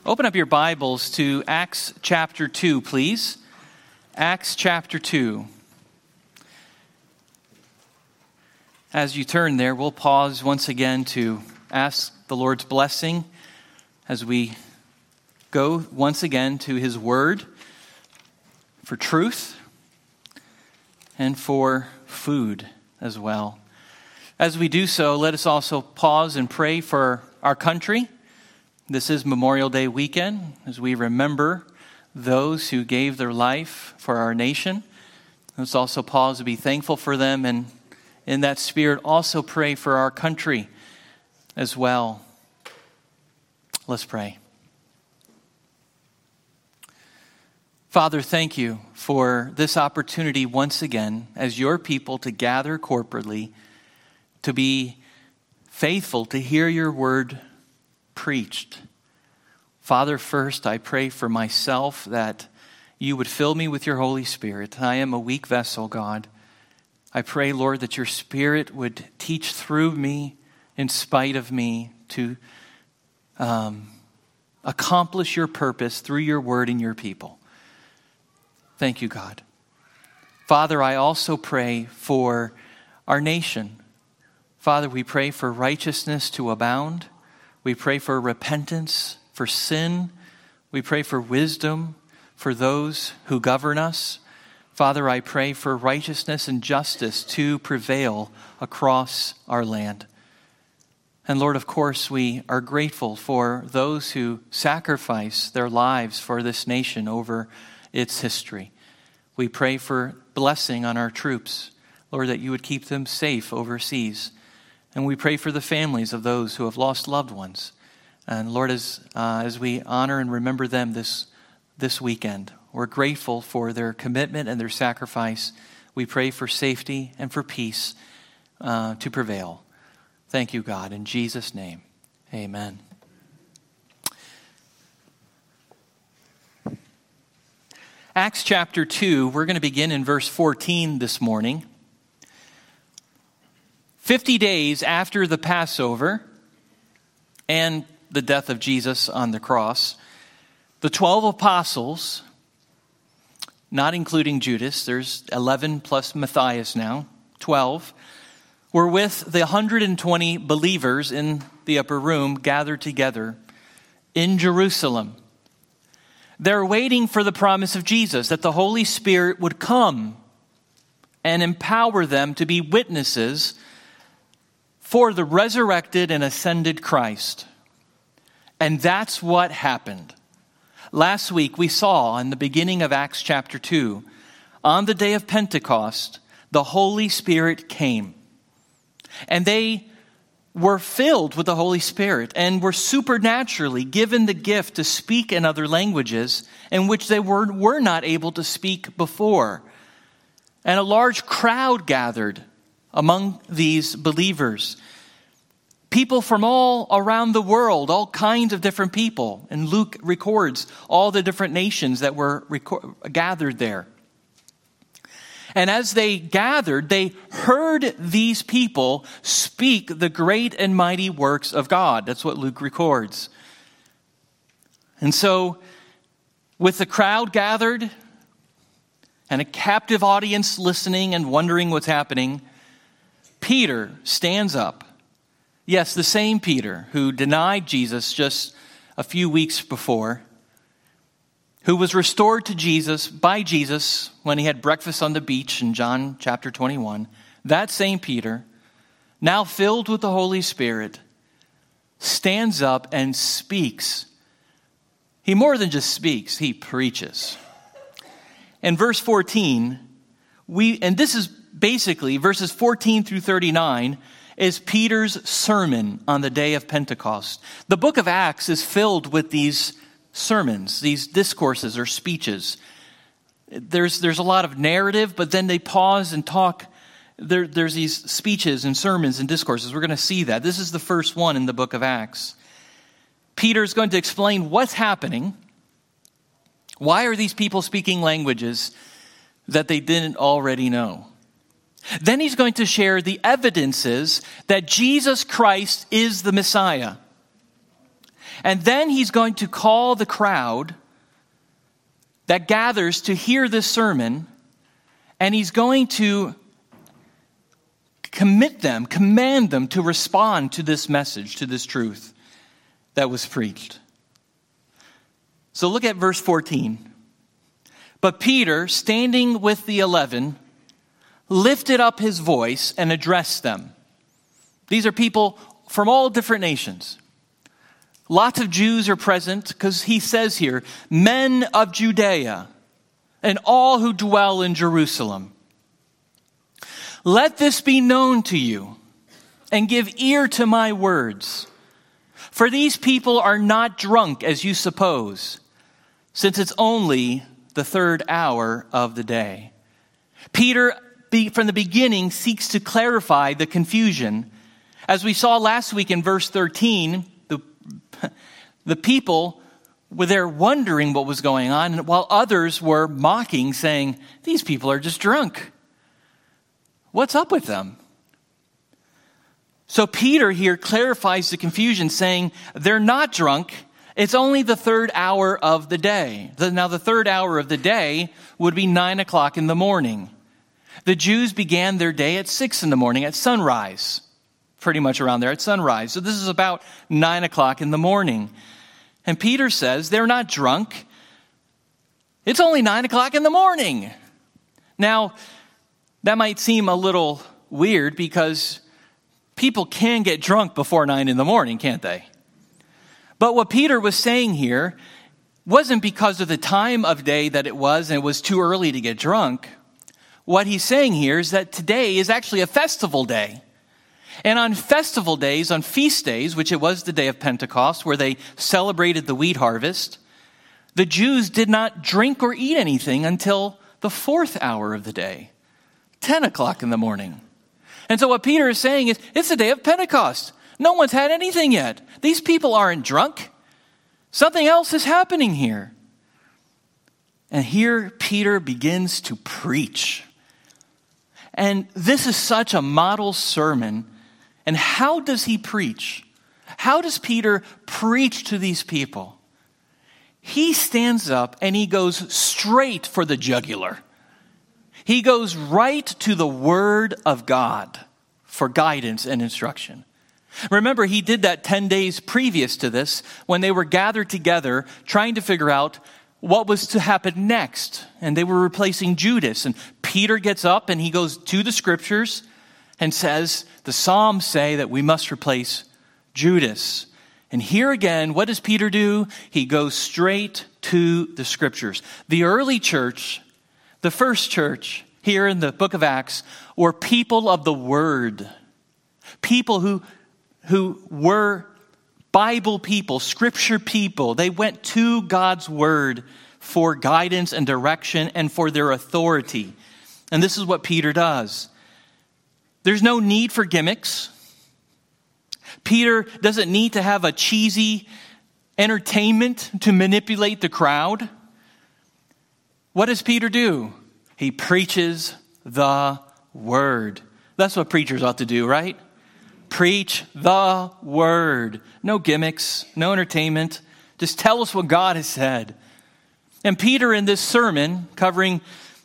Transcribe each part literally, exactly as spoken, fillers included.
Open up your Bibles to Acts chapter two, please. Acts chapter two. As you turn there, we'll pause once again to ask the Lord's blessing as we go once again to His Word for truth and for food as well. As we do so, let us also pause and pray for our country. This is Memorial Day weekend as we remember those who gave their life for our nation. Let's also pause to be thankful for them, and in that spirit also pray for our country as well. Let's pray. Father, thank you for this opportunity once again as your people to gather corporately, to be faithful to hear your word preached. Father, first I pray for myself that you would fill me with your Holy Spirit. I am a weak vessel, God. I pray, Lord, that your Spirit would teach through me, in spite of me, to um, accomplish your purpose through your word and your people. Thank you, God. Father, I also pray for our nation. Father, we pray for righteousness to abound. We pray for repentance, for sin. We pray for wisdom for those who govern us. Father, I pray for righteousness and justice to prevail across our land. And Lord, of course, we are grateful for those who sacrifice their lives for this nation over its history. We pray for blessing on our troops, Lord, that you would keep them safe overseas. And we pray for the families of those who have lost loved ones. And Lord, as uh, as we honor and remember them this this weekend, we're grateful for their commitment and their sacrifice. We pray for safety and for peace uh, to prevail. Thank you, God. In Jesus' name, amen. Acts chapter two, we're going to begin in verse fourteen this morning. Fifty days after the Passover and the death of Jesus on the cross, the twelve apostles, not including Judas, there's eleven plus Matthias now, twelve, were with the one hundred twenty believers in the upper room gathered together in Jerusalem. They're waiting for the promise of Jesus, that the Holy Spirit would come and empower them to be witnesses for the resurrected and ascended Christ. And that's what happened. Last week we saw in the beginning of Acts chapter two, on the day of Pentecost, the Holy Spirit came. And they were filled with the Holy Spirit and were supernaturally given the gift to speak in other languages in which they were, were not able to speak before. And a large crowd gathered among these believers. People from all around the world, all kinds of different people. And Luke records all the different nations that were record- gathered there. And as they gathered, they heard these people speak the great and mighty works of God. That's what Luke records. And so, with the crowd gathered and a captive audience listening and wondering what's happening, Peter stands up. Yes, the same Peter who denied Jesus just a few weeks before, who was restored to Jesus by Jesus when he had breakfast on the beach in John chapter twenty-one. That same Peter, now filled with the Holy Spirit, stands up and speaks. He more than just speaks, he preaches. In verse fourteen, we and this is basically verses fourteen through thirty-nine, is Peter's sermon on the day of Pentecost. The book of Acts is filled with these sermons, these discourses or speeches. There's there's a lot of narrative, but then they pause and talk. There, there's these speeches and sermons and discourses. We're going to see that. This is the first one in the book of Acts. Peter's going to explain what's happening. Why are these people speaking languages that they didn't already know? Then he's going to share the evidences that Jesus Christ is the Messiah. And then he's going to call the crowd that gathers to hear this sermon, and he's going to commit them, command them to respond to this message, to this truth that was preached. So look at verse fourteen. But Peter, standing with the eleven, lifted up his voice and addressed them. These are people from all different nations. Lots of Jews are present because he says here, men of Judea and all who dwell in Jerusalem. Let this be known to you and give ear to my words. For these people are not drunk as you suppose, since it's only the third hour of the day. Peter, from the beginning, seeks to clarify the confusion. As we saw last week in verse thirteen, the, the people were there wondering what was going on, while others were mocking, saying, these people are just drunk. What's up with them? So Peter here clarifies the confusion, saying they're not drunk. It's only the third hour of the day. Now, the third hour of the day would be nine o'clock in the morning. The Jews began their day at six in the morning, at sunrise, pretty much around there at sunrise. So this is about nine o'clock in the morning. And Peter says they're not drunk. It's only nine o'clock in the morning. Now, that might seem a little weird because people can get drunk before nine in the morning, can't they? But what Peter was saying here wasn't because of the time of day that it was and it was too early to get drunk. What he's saying here is that today is actually a festival day. And on festival days, on feast days, which it was the day of Pentecost, where they celebrated the wheat harvest, the Jews did not drink or eat anything until the fourth hour of the day, ten o'clock in the morning. And so what Peter is saying is, it's the day of Pentecost. No one's had anything yet. These people aren't drunk. Something else is happening here. And here Peter begins to preach. And this is such a model sermon. And how does he preach? How does Peter preach to these people? He stands up and he goes straight for the jugular. He goes right to the Word of God for guidance and instruction. Remember, he did that ten days previous to this when they were gathered together trying to figure out what was to happen next. And they were replacing Judas. And Peter gets up and he goes to the scriptures and says, the Psalms say that we must replace Judas. And here again, what does Peter do? He goes straight to the scriptures. The early church, the first church here in the book of Acts, were people of the Word. People who who were Bible people, Scripture people. They went to God's Word for guidance and direction and for their authority. And this is what Peter does. There's no need for gimmicks. Peter doesn't need to have a cheesy entertainment to manipulate the crowd. What does Peter do? He preaches the Word. That's what preachers ought to do, right? Preach the Word. No gimmicks, no entertainment. Just tell us what God has said. And Peter, in this sermon, covering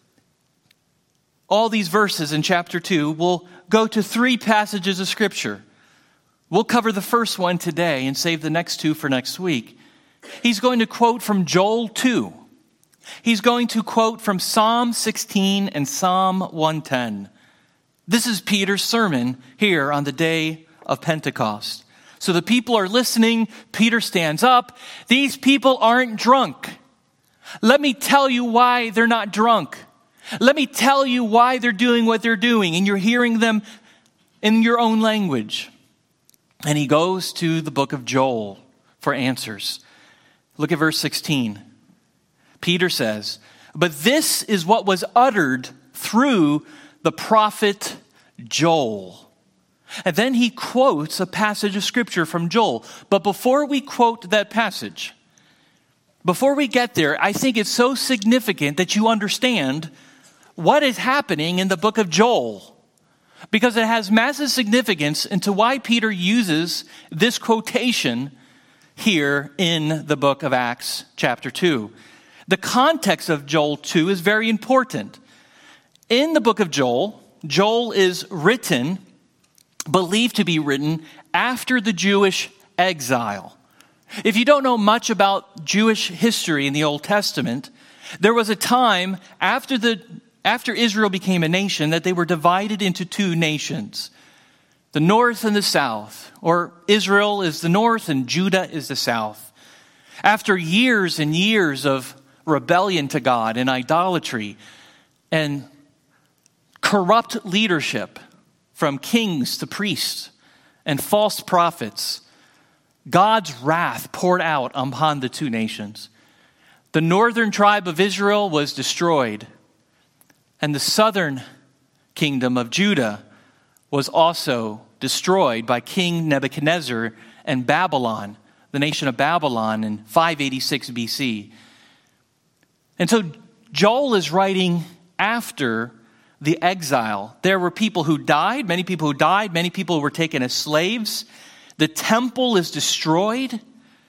all these verses in chapter two, will go to three passages of Scripture. We'll cover the first one today and save the next two for next week. He's going to quote from Joel two. He's going to quote from Psalm sixteen and Psalm one ten. This is Peter's sermon here on the day of Pentecost. So the people are listening. Peter stands up. These people aren't drunk. Let me tell you why they're not drunk. Let me tell you why they're doing what they're doing. And you're hearing them in your own language. And he goes to the book of Joel for answers. Look at verse sixteen. Peter says, but this is what was uttered through the prophet Joel. And then he quotes a passage of Scripture from Joel. But before we quote that passage, before we get there, I think it's so significant that you understand what is happening in the book of Joel. Because it has massive significance into why Peter uses this quotation here in the book of Acts chapter two. The context of Joel two is very important. In the book of Joel, Joel is written, believed to be written, after the Jewish exile. If you don't know much about Jewish history in the Old Testament, there was a time after the after Israel became a nation that they were divided into two nations, the north and the south, or Israel is the north and Judah is the south. After years and years of rebellion to God and idolatry and corrupt leadership from kings to priests and false prophets, God's wrath poured out upon the two nations. The northern tribe of Israel was destroyed, and the southern kingdom of Judah was also destroyed by King Nebuchadnezzar and Babylon, the nation of Babylon, in five eighty-six B C. And so Joel is writing after the exile. There were people who died, many people who died, many people were taken as slaves. The temple is destroyed.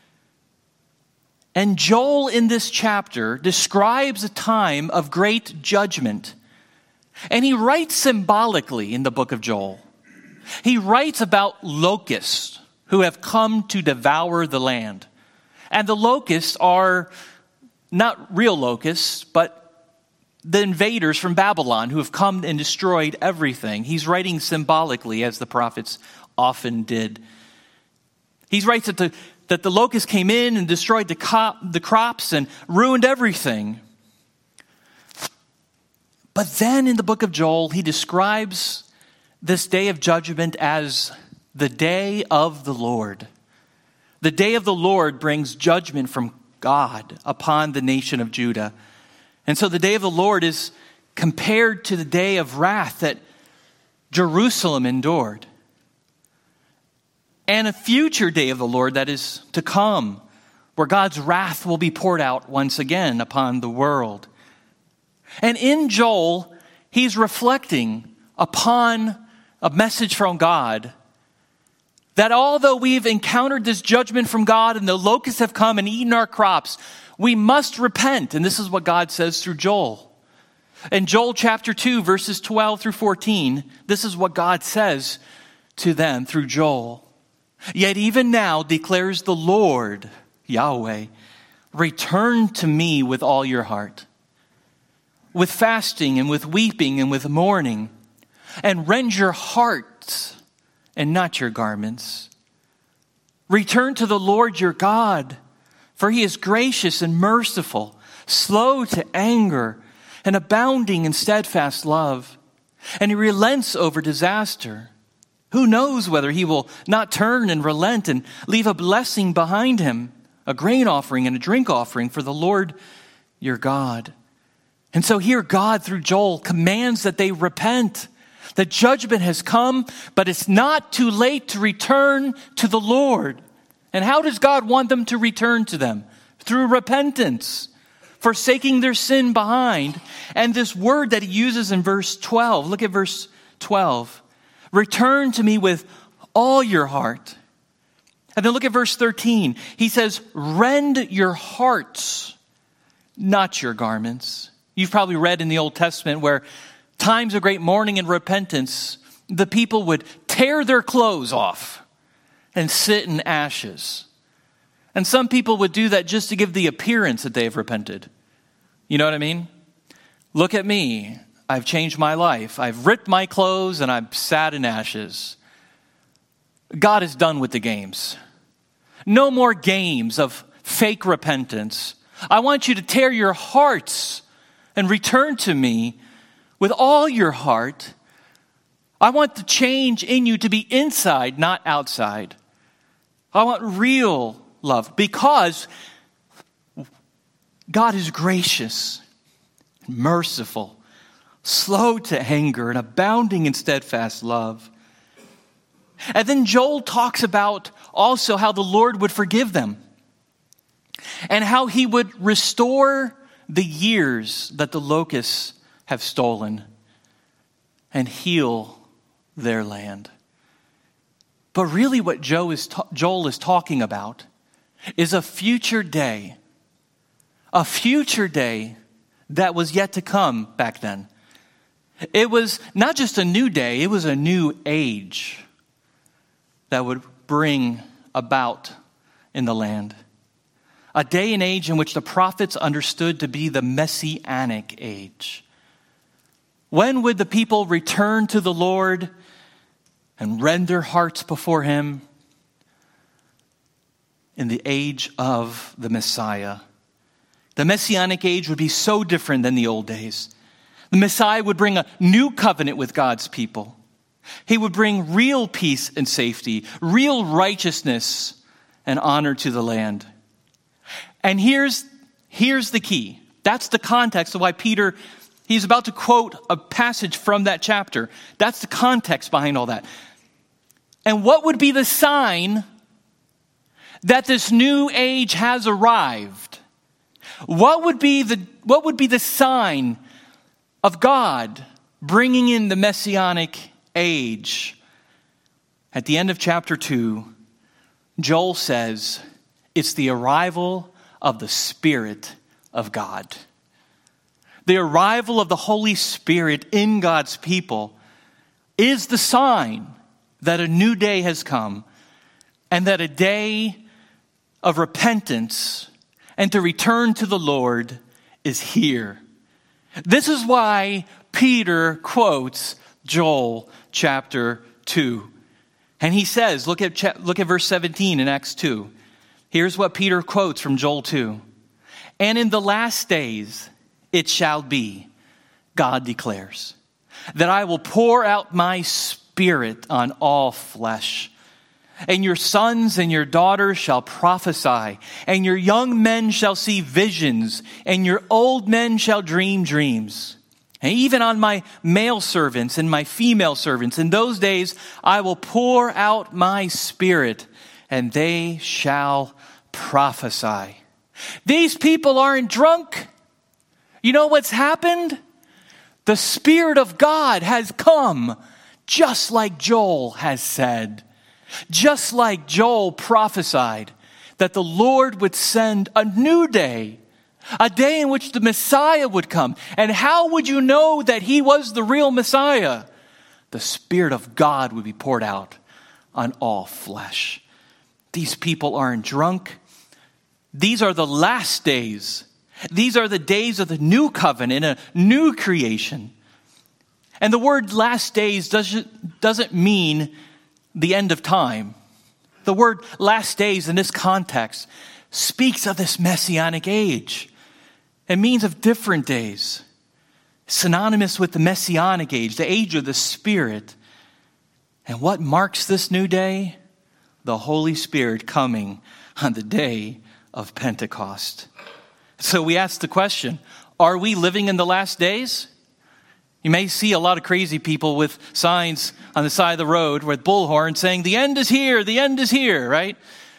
And Joel in this chapter describes a time of great judgment. And he writes symbolically in the book of Joel. He writes about locusts who have come to devour the land. And the locusts are not real locusts, but the invaders from Babylon who have come and destroyed everything. He's writing symbolically, as the prophets often did. He writes that the, that the locusts came in and destroyed the, cop, the crops and ruined everything. But then in the book of Joel, he describes this day of judgment as the day of the Lord. The day of the Lord brings judgment from God upon the nation of Judah. And so the day of the Lord is compared to the day of wrath that Jerusalem endured. And a future day of the Lord that is to come, where God's wrath will be poured out once again upon the world. And in Joel, he's reflecting upon a message from God that although we've encountered this judgment from God and the locusts have come and eaten our crops, we must repent. And this is what God says through Joel. In Joel chapter two, verses twelve through fourteen, this is what God says to them through Joel. Yet even now declares the Lord, Yahweh, return to me with all your heart, with fasting and with weeping and with mourning, and rend your hearts and not your garments. Return to the Lord your God, for he is gracious and merciful, slow to anger, and abounding in steadfast love. And he relents over disaster. Who knows whether he will not turn and relent and leave a blessing behind him, a grain offering and a drink offering for the Lord your God. And so here God, through Joel, commands that they repent. That judgment has come, but it's not too late to return to the Lord. And how does God want them to return to them? Through repentance, forsaking their sin behind. And this word that he uses in verse twelve, look at verse twelve. Return to me with all your heart. And then look at verse thirteen. He says, rend your hearts, not your garments. You've probably read in the Old Testament where times of great mourning and repentance, the people would tear their clothes off and sit in ashes. And some people would do that just to give the appearance that they've repented. You know what I mean? Look at me. I've changed my life. I've ripped my clothes and I'm sat in ashes. God is done with the games. No more games of fake repentance. I want you to tear your hearts and return to me with all your heart. I want the change in you to be inside, not outside. I want real love because God is gracious, merciful, slow to anger, and abounding in steadfast love. And then Joel talks about also how the Lord would forgive them and how he would restore the years that the locusts have stolen and heal their land. But really what Joel is, ta- Joel is talking about is a future day, a future day that was yet to come back then. It was not just a new day, it was a new age that would bring about in the land. A day and age in which the prophets understood to be the messianic age. When would the people return to the Lord and rend their hearts before him? In the age of the Messiah. The messianic age would be so different than the old days. The Messiah would bring a new covenant with God's people. He would bring real peace and safety, real righteousness and honor to the land. And here's, here's the key. That's the context of why Peter, he's about to quote a passage from that chapter. That's the context behind all that. And what would be the sign that this new age has arrived? What would be the, what would be the sign of God bringing in the messianic age? At the end of chapter two, Joel says, it's the arrival of the Spirit of God. The arrival of the Holy Spirit in God's people is the sign that a new day has come and that a day of repentance and to return to the Lord is here. This is why Peter quotes Joel chapter two. And he says, look at, look at verse seventeen in Acts two. Here's what Peter quotes from Joel two. And in the last days it shall be, God declares, that I will pour out my Spirit on all flesh. And your sons and your daughters shall prophesy, and your young men shall see visions, and your old men shall dream dreams. And even on my male servants and my female servants, in those days I will pour out my Spirit, and they shall prophesy. These people aren't drunk. You know what's happened? The Spirit of God has come, just like Joel has said. Just like Joel prophesied that the Lord would send a new day, a day in which the Messiah would come. And how would you know that he was the real Messiah? The Spirit of God would be poured out on all flesh. These people aren't drunk. These are the last days. These are the days of the new covenant, a new creation. And the word last days doesn't, doesn't mean the end of time. The word last days in this context speaks of this messianic age. It means of different days. Synonymous with the messianic age, the age of the Spirit. And what marks this new day? The Holy Spirit coming on the day of Pentecost. So we ask the question, are we living in the last days? You may see a lot of crazy people with signs on the side of the road with bullhorns saying, the end is here, the end is here, right?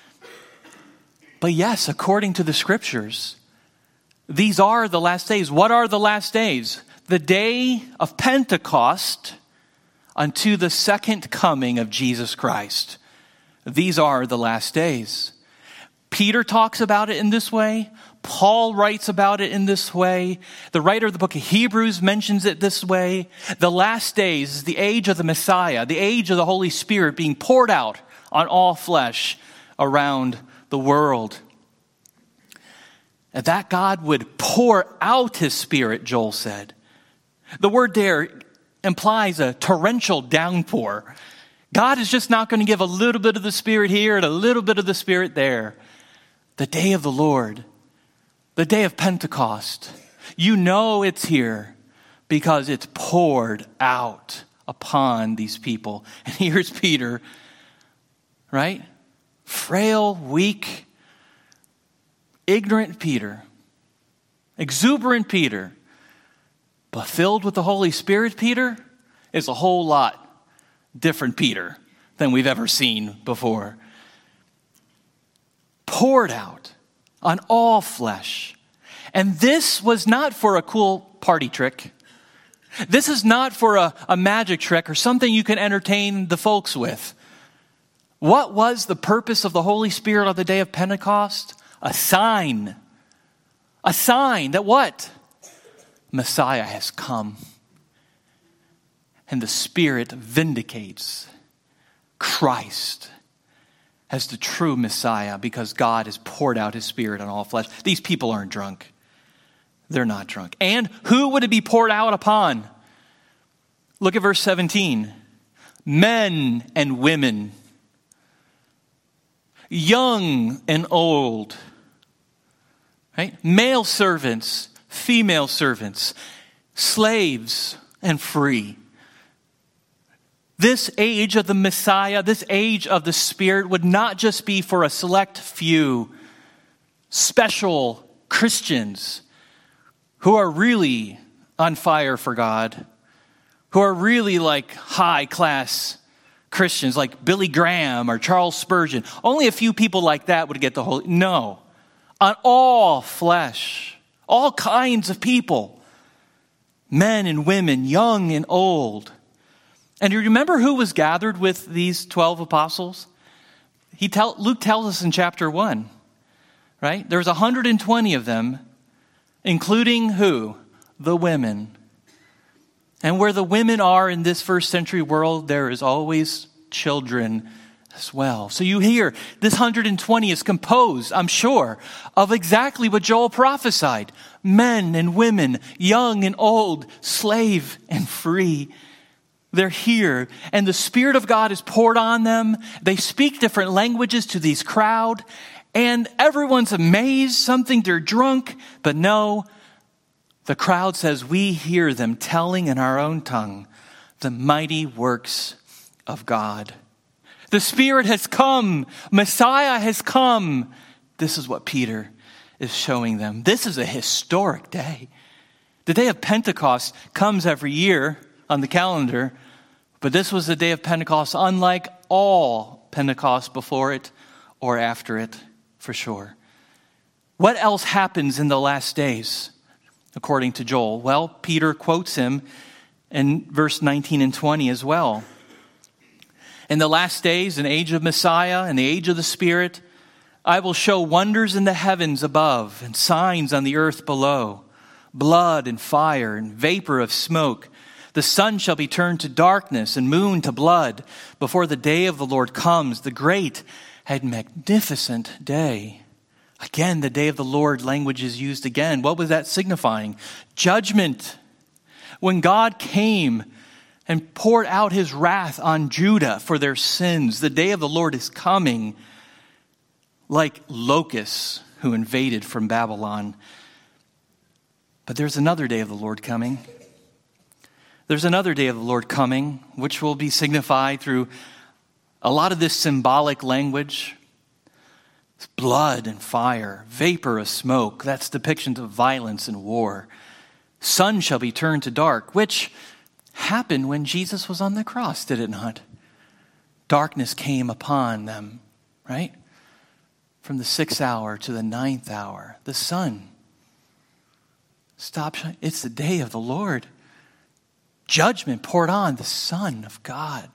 But yes, according to the scriptures, these are the last days. What are the last days? The day of Pentecost unto the second coming of Jesus Christ. These are the last days. Peter talks about it in this way. Paul writes about it in this way. The writer of the book of Hebrews mentions it this way. The last days is the age of the Messiah, the age of the Holy Spirit being poured out on all flesh around the world. And that God would pour out his Spirit, Joel said. The word there implies a torrential downpour. God is just not going to give a little bit of the Spirit here and a little bit of the Spirit there. The day of the Lord, the day of Pentecost, you know it's here because it's poured out upon these people. And here's Peter, right? Frail, weak, ignorant Peter, exuberant Peter, but filled with the Holy Spirit Peter is a whole lot different Peter than we've ever seen before. Poured out on all flesh. And this was not for a cool party trick. This is not for a, a magic trick or something you can entertain the folks with. What was the purpose of the Holy Spirit on the day of Pentecost? A sign. A sign that what? Messiah has come. And the Spirit vindicates Christ as the true Messiah because God has poured out his Spirit on all flesh. These people aren't drunk. They're not drunk. And who would it be poured out upon? Look at verse seventeen. Men and women, young and old, right? Male servants, female servants, slaves and free. This age of the Messiah, this age of the Spirit would not just be for a select few special Christians who are really on fire for God, who are really like high-class Christians like Billy Graham or Charles Spurgeon. Only a few people like that would get the Holy... No. On all flesh, all kinds of people, men and women, young and old. And you remember who was gathered with these twelve apostles? He tell, Luke tells us in chapter one, right? There's one hundred twenty of them, including who? The women. And where the women are in this first century world, there is always children as well. So you hear this one hundred twenty is composed, I'm sure, of exactly what Joel prophesied. Men and women, young and old, slave and free. They're here, and the Spirit of God is poured on them. They speak different languages to these crowd, and everyone's amazed. Some think they're drunk, but no. The crowd says, we hear them telling in our own tongue the mighty works of God. The Spirit has come. Messiah has come. This is what Peter is showing them. This is a historic day. The day of Pentecost comes every year on the calendar, but this was the day of Pentecost, unlike all Pentecost before it or after it, for sure. What else happens in the last days, according to Joel? Well, Peter quotes him in verse nineteen and twenty as well. In the last days, an age of Messiah, and the age of the Spirit, I will show wonders in the heavens above and signs on the earth below, blood and fire and vapor of smoke. The sun shall be turned to darkness and moon to blood before the day of the Lord comes, the great and magnificent day. Again, the day of the Lord language is used again. What was that signifying? Judgment. When God came and poured out his wrath on Judah for their sins, the day of the Lord is coming like locusts who invaded from Babylon. But there's another day of the Lord coming. There's another day of the Lord coming, which will be signified through a lot of this symbolic language. Blood and fire, vapor of smoke. That's depictions of violence and war. Sun shall be turned to dark, which happened when Jesus was on the cross, did it not? Darkness came upon them, right? From the sixth hour to the ninth hour. The sun stopped shining. It's the day of the Lord. Judgment poured on the Son of God.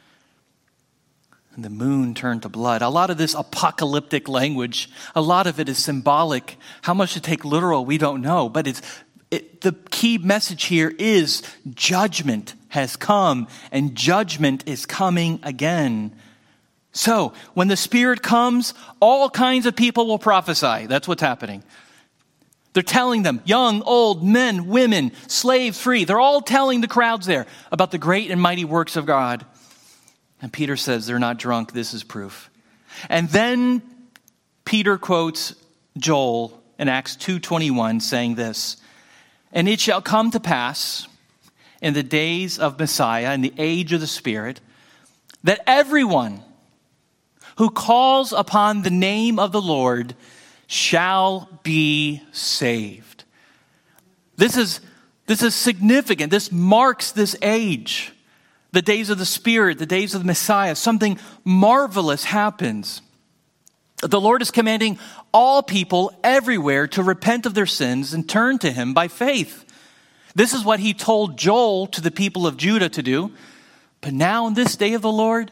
And the moon turned to blood. A lot of this apocalyptic language, a lot of it is symbolic. How much to take literal, we don't know. But it's it, the key message here is judgment has come, and judgment is coming again. So, when the Spirit comes, all kinds of people will prophesy. That's what's happening. They're telling them, young, old, men, women, slaves, free. They're all telling the crowds there about the great and mighty works of God. And Peter says they're not drunk. This is proof. And then Peter quotes Joel in Acts two twenty-one saying this, and it shall come to pass in the days of Messiah, in the age of the Spirit, that everyone who calls upon the name of the Lord shall be saved. This is, this is significant. This marks this age. The days of the Spirit, the days of the Messiah. Something marvelous happens. The Lord is commanding all people everywhere to repent of their sins and turn to him by faith. This is what he told Joel to the people of Judah to do. But now in this day of the Lord,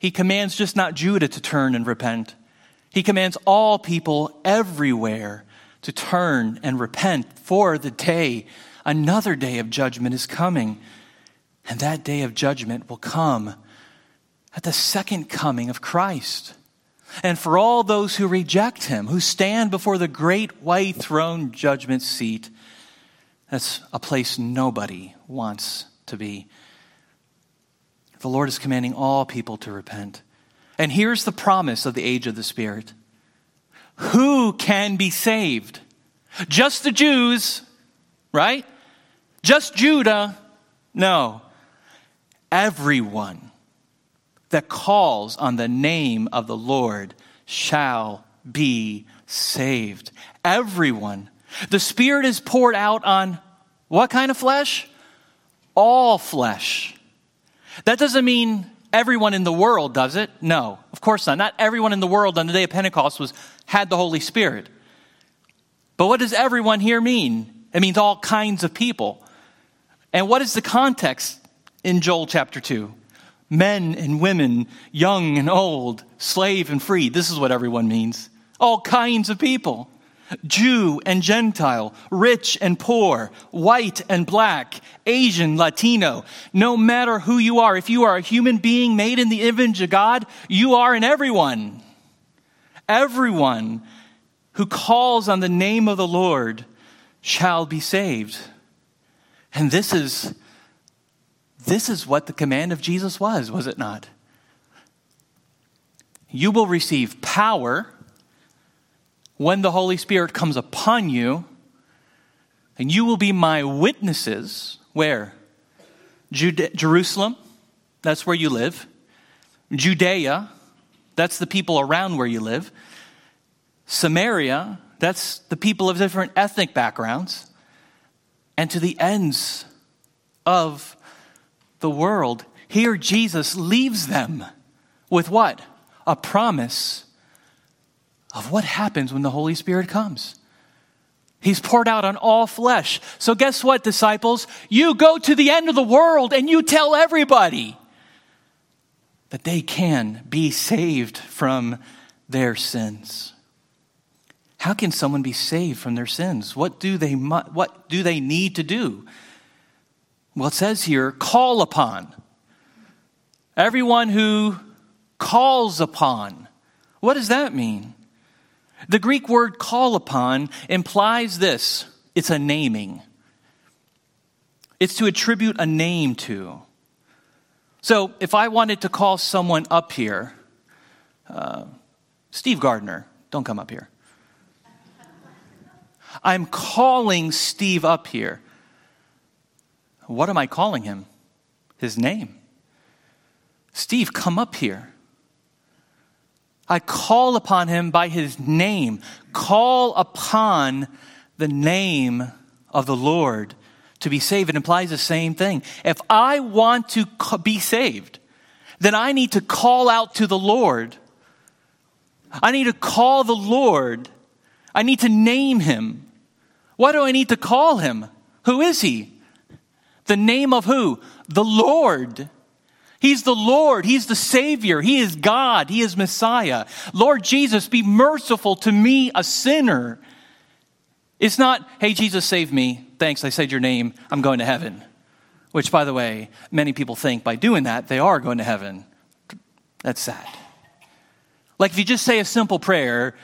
he commands just not Judah to turn and repent. He commands all people everywhere to turn and repent, for the day, another day of judgment is coming. And that day of judgment will come at the second coming of Christ. And for all those who reject him, who stand before the great white throne judgment seat, that's a place nobody wants to be. The Lord is commanding all people to repent. And here's the promise of the age of the Spirit. Who can be saved? Just the Jews, right? Just Judah? No. Everyone that calls on the name of the Lord shall be saved. Everyone. The Spirit is poured out on what kind of flesh? All flesh. That doesn't mean everyone in the world does it. No, of course not. Not everyone in the world on the day of Pentecost was had the Holy Spirit. But what does everyone here mean? It means all kinds of people. And what is the context in Joel chapter two? Men and women, young and old, slave and free. This is what everyone means. All kinds of people. Jew and Gentile, rich and poor, white and black, Asian, Latino. No matter who you are, if you are a human being made in the image of God, you are in everyone. Everyone who calls on the name of the Lord shall be saved. And this is, this is what the command of Jesus was, was it not? You will receive power when the Holy Spirit comes upon you, and you will be my witnesses. Where? Jude- Jerusalem, that's where you live. Judea, that's the people around where you live. Samaria, that's the people of different ethnic backgrounds. And to the ends of the world. Here Jesus leaves them with what? A promise of what happens when the Holy Spirit comes. He's poured out on all flesh. So guess what, disciples? You go to the end of the world and you tell everybody that they can be saved from their sins. How can someone be saved from their sins? What do they what do they need to do? Well, it says here, call upon. Everyone who calls upon. What does that mean? The Greek word call upon implies this. It's a naming. It's to attribute a name to. So if I wanted to call someone up here, uh, Steve Gardner, don't come up here. I'm calling Steve up here. What am I calling him? His name. Steve, come up here. I call upon him by his name. Call upon the name of the Lord to be saved. It implies the same thing. If I want to be saved, then I need to call out to the Lord. I need to call the Lord. I need to name him. Why do I need to call him? Who is he? The name of who? The Lord. He's the Lord. He's the Savior. He is God. He is Messiah. Lord Jesus, be merciful to me, a sinner. It's not, hey, Jesus, save me. Thanks, I said your name. I'm going to heaven. Which, by the way, many people think by doing that, they are going to heaven. That's sad. Like if you just say a simple prayer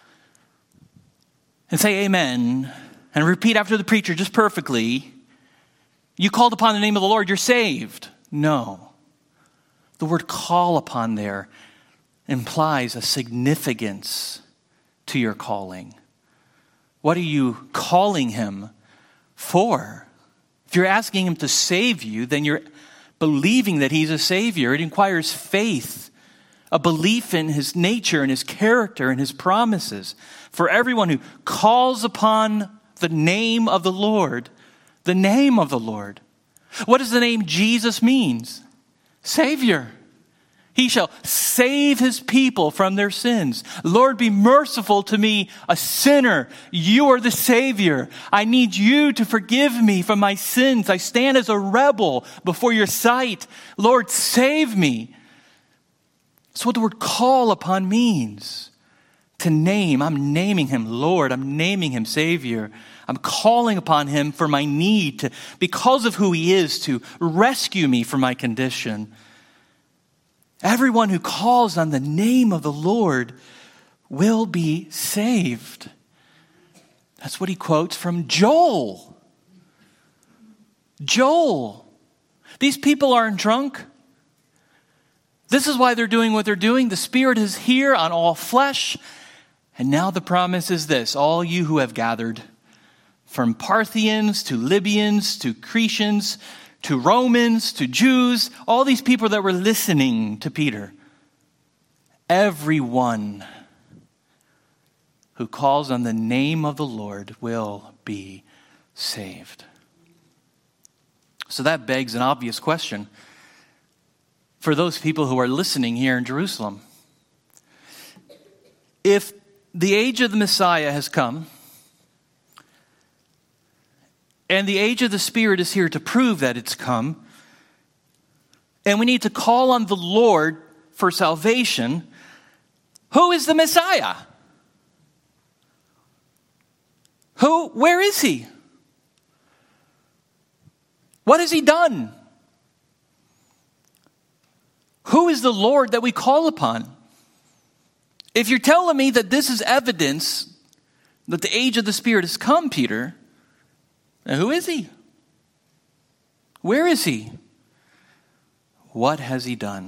and say amen and repeat after the preacher just perfectly, you called upon the name of the Lord, you're saved. No. The word call upon there implies a significance to your calling. What are you calling him for? If you're asking him to save you, then you're believing that he's a savior. It requires faith, a belief in his nature and his character and his promises. For everyone who calls upon the name of the Lord, the name of the Lord. What does the name Jesus means? Savior. He shall save his people from their sins. Lord, be merciful to me, a sinner. You are the Savior. I need you to forgive me from my sins. I stand as a rebel before your sight. Lord, save me. That's what the word call upon means. To name. I'm naming him Lord. I'm naming him Savior. I'm calling upon him for my need to, because of who he is, to rescue me from my condition. Everyone who calls on the name of the Lord will be saved. That's what he quotes from Joel. Joel. These people aren't drunk. This is why they're doing what they're doing. The Spirit is here on all flesh. And now the promise is this: all you who have gathered, from Parthians to Libyans to Cretians to Romans to Jews, all these people that were listening to Peter, everyone who calls on the name of the Lord will be saved. So that begs an obvious question for those people who are listening here in Jerusalem. If the age of the Messiah has come, and the age of the Spirit is here to prove that it's come, and we need to call on the Lord for salvation, who is the Messiah? Who, where is he? What has he done? Who is the Lord that we call upon? If you're telling me that this is evidence that the age of the Spirit has come, Peter, now who is he? Where is he? What has he done?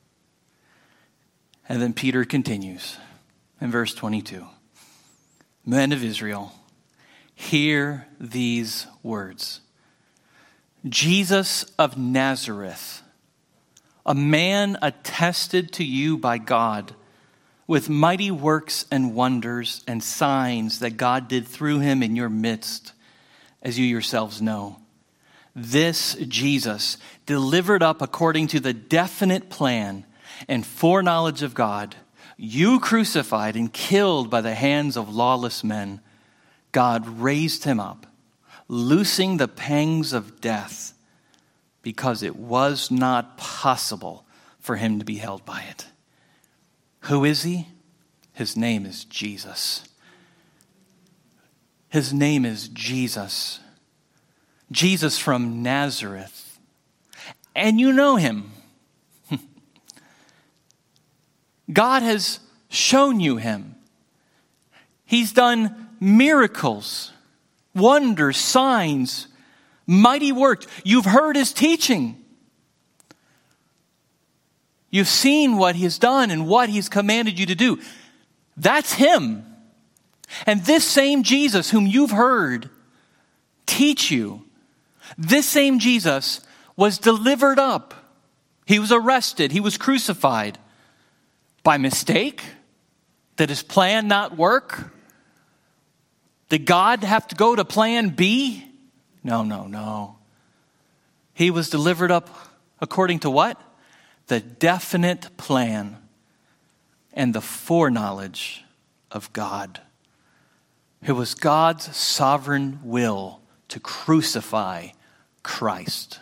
And then Peter continues in verse twenty-two. Men of Israel, hear these words. Jesus of Nazareth, a man attested to you by God with mighty works and wonders and signs that God did through him in your midst, as you yourselves know. This Jesus, delivered up according to the definite plan and foreknowledge of God, you crucified and killed by the hands of lawless men. God raised him up, loosing the pangs of death, because it was not possible for him to be held by it. Who is he? His name is Jesus. His name is Jesus. Jesus from Nazareth. And you know him. God has shown you him. He's done miracles, wonders, signs, mighty works. You've heard his teaching. You've seen what he has done and what he's commanded you to do. That's him. And this same Jesus whom you've heard teach you, this same Jesus was delivered up. He was arrested. He was crucified. By mistake? Did his plan not work? Did God have to go to plan B? No, no, no. He was delivered up according to what? The definite plan and the foreknowledge of God. It was God's sovereign will to crucify Christ.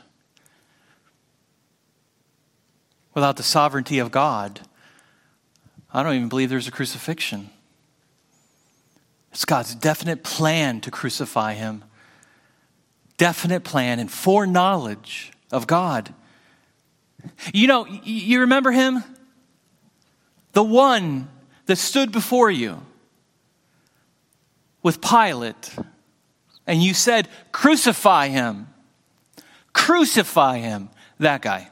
Without the sovereignty of God, I don't even believe there's a crucifixion. It's God's definite plan to crucify him. Definite plan and foreknowledge of God. You know, you remember him? The one that stood before you with Pilate. And you said, crucify him. Crucify him. That guy.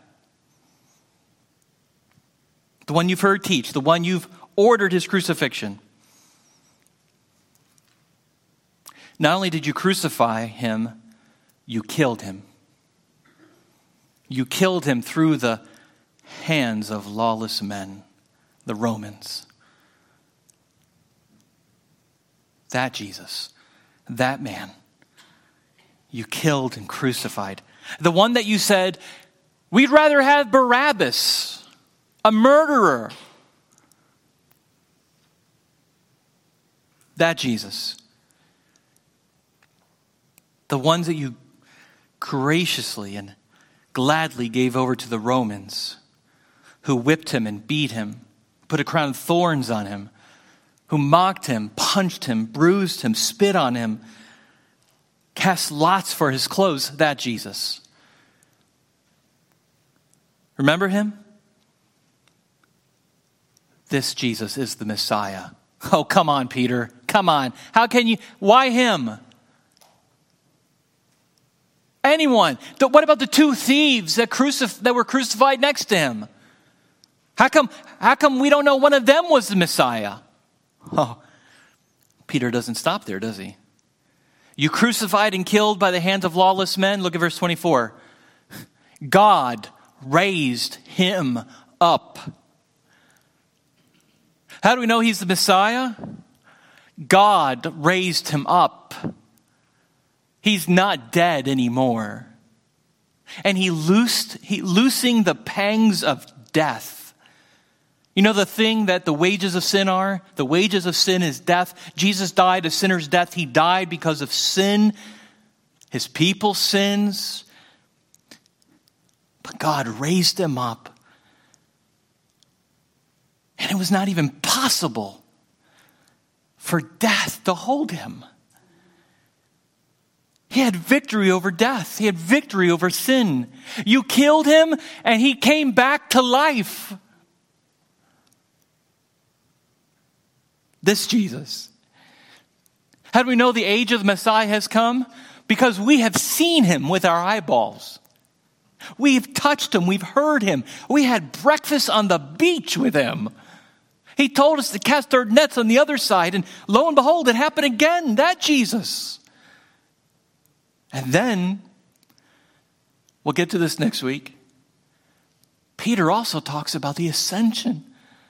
The one you've heard teach. The one you've ordered his crucifixion. Not only did you crucify him, you killed him. You killed him through the hands of lawless men, the Romans. That Jesus, that man, you killed and crucified. The one that you said, we'd rather have Barabbas, a murderer. That Jesus. The ones that you graciously and gladly gave over to the Romans who whipped him and beat him, put a crown of thorns on him, who mocked him, punched him, bruised him, spit on him, cast lots for his clothes, that Jesus. Remember him? This Jesus is the Messiah. Oh, come on, Peter. Come on. How can you? Why him? Anyone. What about the two thieves that, crucif- that were crucified next to him? How come, how come we don't know one of them was the Messiah? Oh, Peter doesn't stop there, does he? You crucified and killed by the hands of lawless men. Look at verse twenty-four. God raised him up. How do we know he's the Messiah? God raised him up. He's not dead anymore. And he loosed, he loosing the pangs of death. You know the thing that the wages of sin are? The wages of sin is death. Jesus died a sinner's death. He died because of sin, his people's sins. But God raised him up. And it was not even possible for death to hold him. He had victory over death. He had victory over sin. You killed him and he came back to life. This Jesus. How do we know the age of the Messiah has come? Because we have seen him with our eyeballs. We've touched him. We've heard him. We had breakfast on the beach with him. He told us to cast our nets on the other side. And lo and behold, it happened again. That Jesus. And then, we'll get to this next week. Peter also talks about the ascension.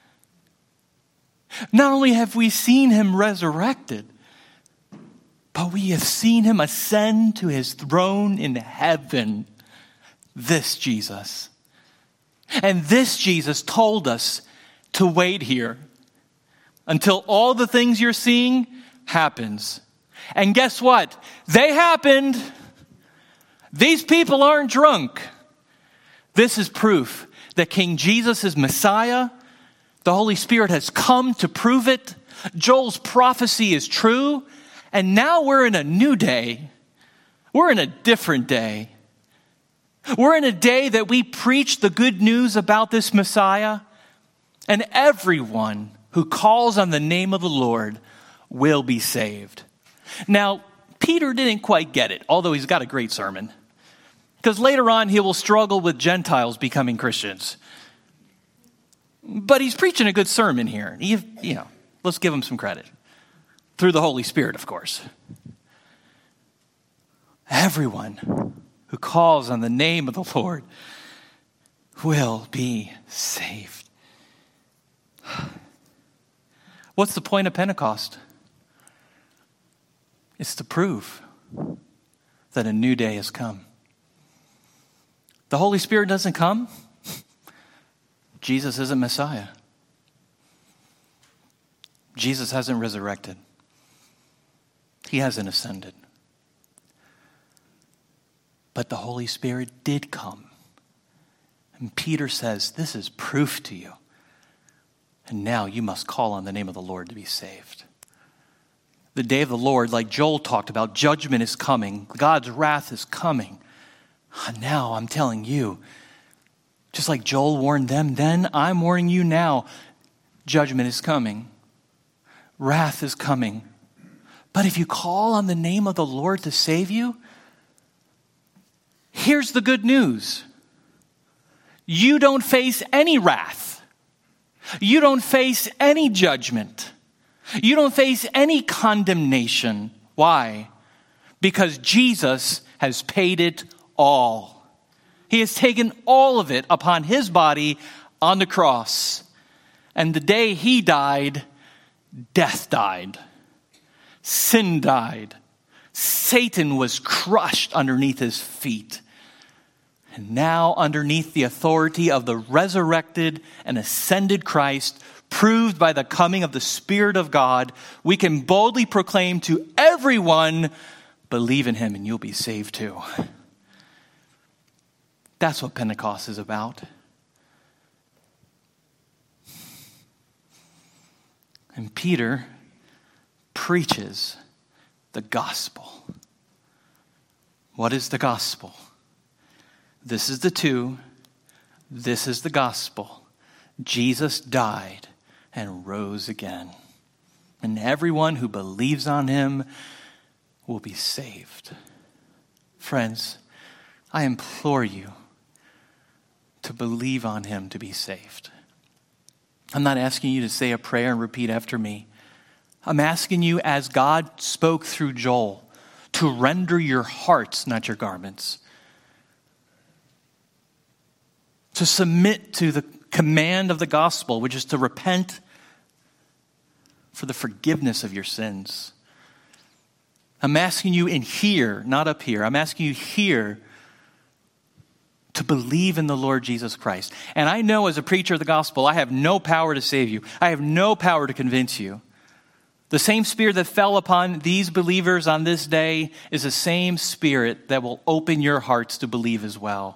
Not only have we seen him resurrected, but we have seen him ascend to his throne in heaven. This Jesus. And this Jesus told us to wait here until all the things you're seeing happens. And guess what? They happened. These people aren't drunk. This is proof that King Jesus is Messiah. The Holy Spirit has come to prove it. Joel's prophecy is true. And now we're in a new day. We're in a different day. We're in a day that we preach the good news about this Messiah. And everyone who calls on the name of the Lord will be saved. Now, Peter didn't quite get it, although he's got a great sermon. Because later on, he will struggle with Gentiles becoming Christians. But he's preaching a good sermon here. He, you know, let's give him some credit. Through the Holy Spirit, of course. Everyone who calls on the name of the Lord will be saved. What's the point of Pentecost? It's to prove that a new day has come. The Holy Spirit doesn't come. Jesus isn't Messiah. Jesus hasn't resurrected. He hasn't ascended. But the Holy Spirit did come. And Peter says, this is proof to you. And now you must call on the name of the Lord to be saved. The day of the Lord, like Joel talked about, judgment is coming. God's wrath is coming. And now I'm telling you, just like Joel warned them then, I'm warning you now. Judgment is coming. Wrath is coming. But if you call on the name of the Lord to save you, here's the good news. You don't face any wrath. You don't face any judgment. You don't face any condemnation. Why? Because Jesus has paid it all. He has taken all of it upon his body on the cross. And the day he died, death died. Sin died. Satan was crushed underneath his feet. And now, underneath the authority of the resurrected and ascended Christ, proved by the coming of the Spirit of God, we can boldly proclaim to everyone, believe in him and you'll be saved too. That's what Pentecost is about. And Peter preaches the gospel. What is the gospel? This is the two. This is the gospel. Jesus died and rose again. And everyone who believes on him will be saved. Friends, I implore you to believe on him to be saved. I'm not asking you to say a prayer and repeat after me. I'm asking you, as God spoke through Joel, to render your hearts, not your garments. To submit to the command of the gospel, which is to repent for the forgiveness of your sins. I'm asking you in here, not up here. I'm asking you here to believe in the Lord Jesus Christ. And I know as a preacher of the gospel, I have no power to save you. I have no power to convince you. The same spirit that fell upon these believers on this day is the same spirit that will open your hearts to believe as well.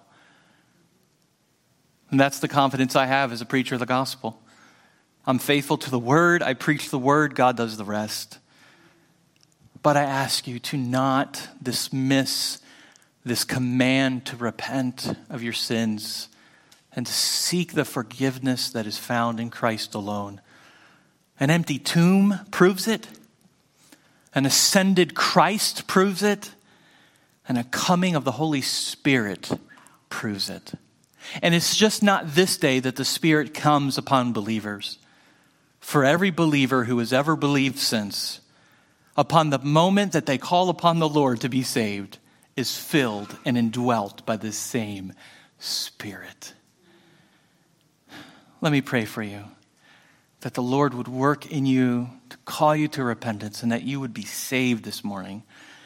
And that's the confidence I have as a preacher of the gospel. I'm faithful to the word. I preach the word. God does the rest. But I ask you to not dismiss this command to repent of your sins and to seek the forgiveness that is found in Christ alone. An empty tomb proves it. An ascended Christ proves it. And a coming of the Holy Spirit proves it. And it's just not this day that the Spirit comes upon believers. For every believer who has ever believed since, upon the moment that they call upon the Lord to be saved, is filled and indwelt by this same Spirit. Let me pray for you, that the Lord would work in you to call you to repentance and that you would be saved this morning.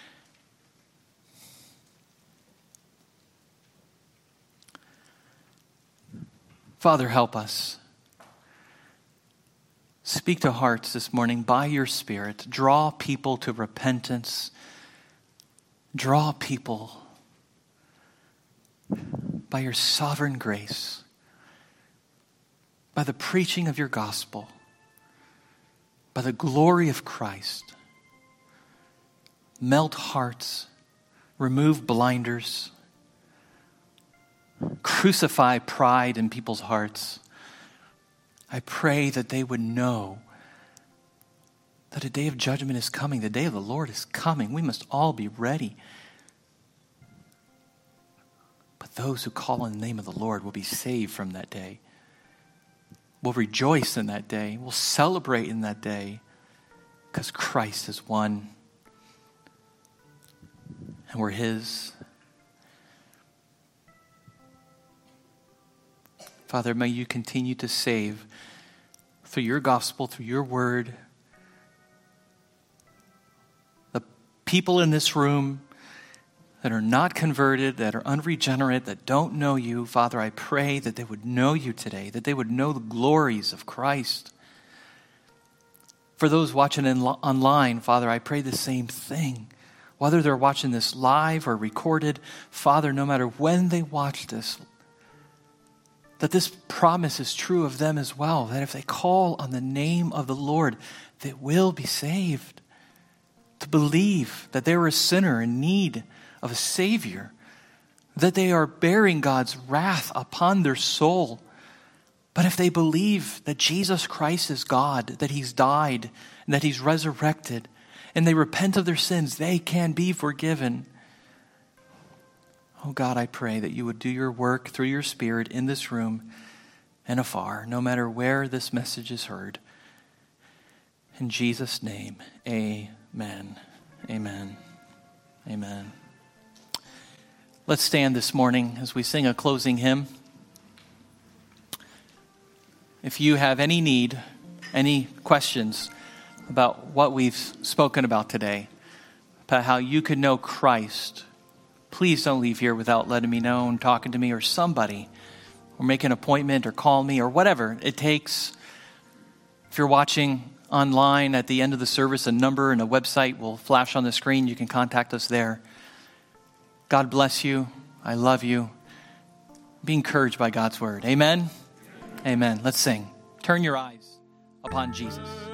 Father, help us. Speak to hearts this morning by your Spirit. Draw people to repentance. Draw people by your sovereign grace, by the preaching of your gospel, by the glory of Christ. Melt hearts, remove blinders, crucify pride in people's hearts. I pray that they would know that a day of judgment is coming. The day of the Lord is coming. We must all be ready. But those who call on the name of the Lord will be saved from that day. We'll rejoice in that day. We'll celebrate in that day because Christ has won and we're his. Father, may you continue to save through your gospel, through your word, the people in this room that are not converted, that are unregenerate, that don't know you. Father, I pray that they would know you today, that they would know the glories of Christ. For those watching in, online, Father, I pray the same thing. Whether they're watching this live or recorded, Father, no matter when they watch this, that this promise is true of them as well, that if they call on the name of the Lord, they will be saved. To believe that they're a sinner in need of a Savior, that they are bearing God's wrath upon their soul. But if they believe that Jesus Christ is God, that he's died, and that he's resurrected, and they repent of their sins, they can be forgiven. Oh God, I pray that you would do your work through your Spirit in this room and afar, no matter where this message is heard. In Jesus' name, amen. Amen. Amen. Let's stand this morning as we sing a closing hymn. If you have any need, any questions about what we've spoken about today, about how you could know Christ, please don't leave here without letting me know and talking to me or somebody, or make an appointment or call me or whatever it takes. If you're watching online at the end of the service, a number and a website will flash on the screen. You can contact us there. God bless you. I love you. Be encouraged by God's word. Amen? Amen. Let's sing. Turn your eyes upon Jesus.